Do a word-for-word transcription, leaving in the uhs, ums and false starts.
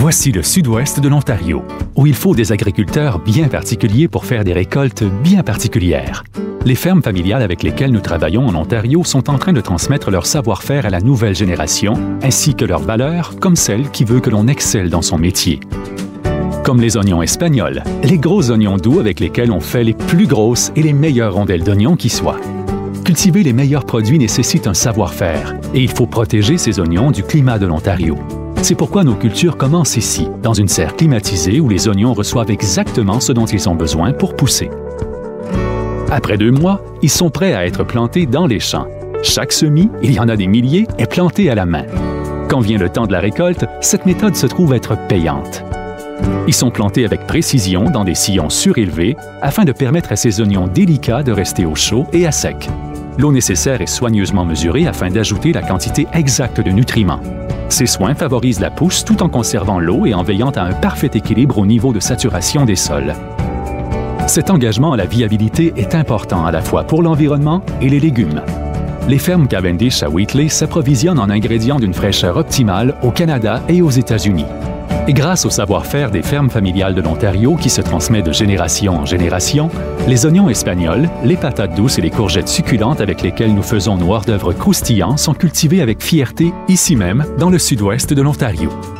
Voici le sud-ouest de l'Ontario, où il faut des agriculteurs bien particuliers pour faire des récoltes bien particulières. Les fermes familiales avec lesquelles nous travaillons en Ontario sont en train de transmettre leur savoir-faire à la nouvelle génération, ainsi que leurs valeurs, comme celle qui veut que l'on excelle dans son métier. Comme les oignons espagnols, les gros oignons doux avec lesquels on fait les plus grosses et les meilleures rondelles d'oignons qui soient. Cultiver les meilleurs produits nécessite un savoir-faire, et il faut protéger ces oignons du climat de l'Ontario. C'est pourquoi nos cultures commencent ici, dans une serre climatisée où les oignons reçoivent exactement ce dont ils ont besoin pour pousser. Après deux mois, ils sont prêts à être plantés dans les champs. Chaque semis, il y en a des milliers, est planté à la main. Quand vient le temps de la récolte, cette méthode se trouve être payante. Ils sont plantés avec précision dans des sillons surélevés afin de permettre à ces oignons délicats de rester au chaud et à sec. L'eau nécessaire est soigneusement mesurée afin d'ajouter la quantité exacte de nutriments. Ces soins favorisent la pousse tout en conservant l'eau et en veillant à un parfait équilibre au niveau de saturation des sols. Cet engagement à la viabilité est important à la fois pour l'environnement et les légumes. Les fermes Cavendish à Wheatley s'approvisionnent en ingrédients d'une fraîcheur optimale au Canada et aux États-Unis. Et grâce au savoir-faire des fermes familiales de l'Ontario qui se transmet de génération en génération, les oignons espagnols, les patates douces et les courgettes succulentes avec lesquelles nous faisons nos hors-d'œuvre croustillants sont cultivés avec fierté ici même, dans le sud-ouest de l'Ontario.